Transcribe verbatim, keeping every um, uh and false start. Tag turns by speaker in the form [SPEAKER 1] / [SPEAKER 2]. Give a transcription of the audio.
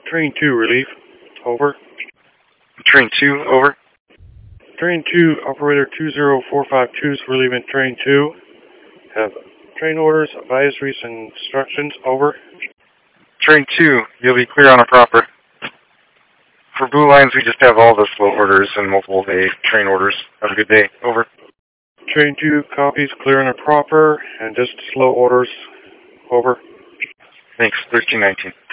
[SPEAKER 1] Train two, relief. Over.
[SPEAKER 2] Train two, over.
[SPEAKER 1] Train two, operator two zero four five two is relieving train two. Have train orders, advisories, and instructions. Over.
[SPEAKER 2] Train two, you'll be clear on a proper. For Blue Lines, we just have all the slow orders and multiple day train orders. Have a good day. Over.
[SPEAKER 1] Train two, copies, clear and proper, and just slow orders. Over.
[SPEAKER 2] Thanks. thirteen nineteen.